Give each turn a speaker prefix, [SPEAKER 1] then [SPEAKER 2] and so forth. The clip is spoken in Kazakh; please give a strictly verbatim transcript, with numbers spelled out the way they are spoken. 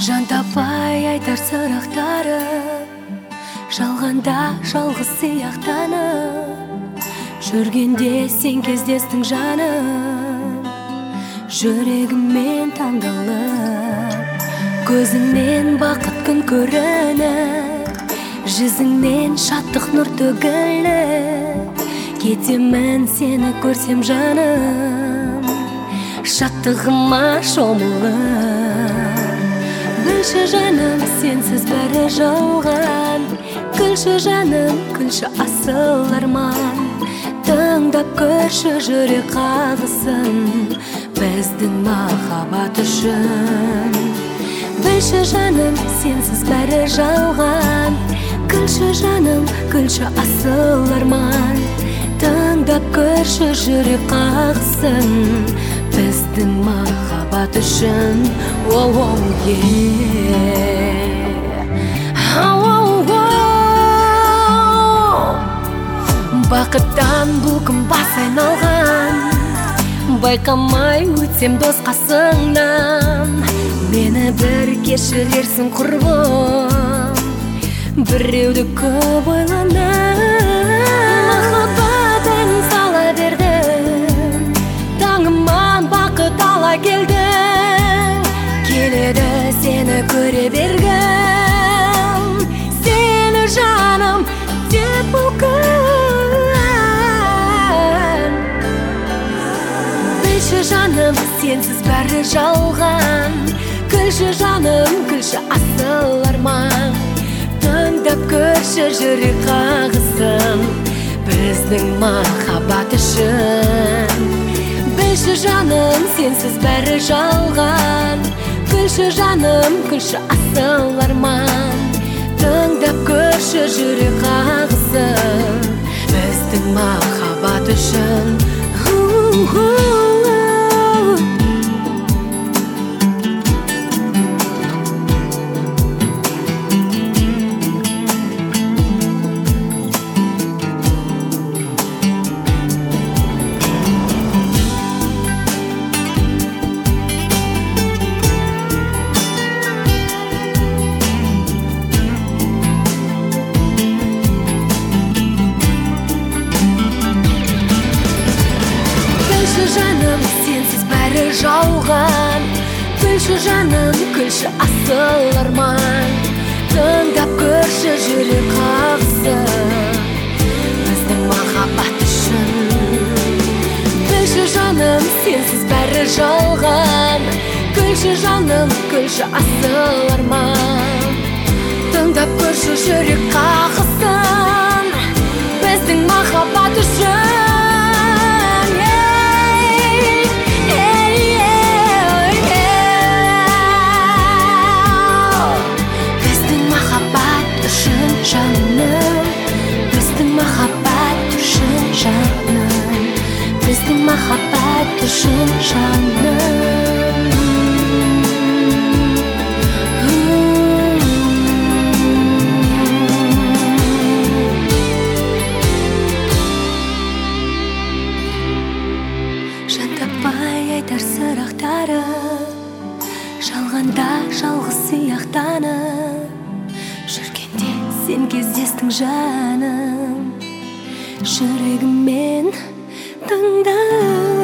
[SPEAKER 1] жан таппай айтар сырақтары, жалғанда жалғыз сияқтанып жүргенде сен кездестің жаным, жүрегіммен таңдалып. Көзіңнен бақыт күн көрініп, жүзіңнен шаттық нұр төгіліп, кетемін сені көрсем жаным, шаттығыма шомылып. Күлші жаным, сенсіз бәрі жалған, күлші жаным, күлші асыл арман. Тыңдап көрші жүрек қағысын, біздің махаббат үшін. Күлші жаным, сенсіз бәрі жалған, күлші жаным, күлші асыл арман. Тыңдап көрші жүрек қағысын, біздің махаббат үшін. Оу-оу, е бақыттан бұл күн бас айналған, байқамай өтсем дос қасыңнан. Мені бір кешірерсің құрбым, біреуді көп ойланып. Махаббатын сала бердім, таңыман бақыт ала келдің. Келеді сені көре бергім, сені жаным деп бұл күн. Күлші жаным, сенсіз бәрі жалған, күлші жаным, күлші асыл арман. Тыңдап көрші жүрек қағысын, біздің махаббат үшін. Күлші жаным, сенсіз бәрі жалған, күлші жаным, күлші асыл арман. Тыңдап көрші жүрек қағысын, біздің махаббат үшін. Жаным, сенсіз бәрі жалған, күлші жаным, күлші асыл арман. Тыңдап көрші жүрек қағысын, біздің махаббат үшін. Күлші жаным, сенсіз бәрі жалған, күлші жаным, күлші асыл арман. Тыңдап көрші жүрек қағысын, біздің махаббат үшін. Біздің махаббат үшін жаным, біздің махаббат үшін жаным. Жан таппай айтар сырақтары, жалғанда жалғыз сияқтанып жүргенде сен кездестің жаным, жүрегіммен тыңдап.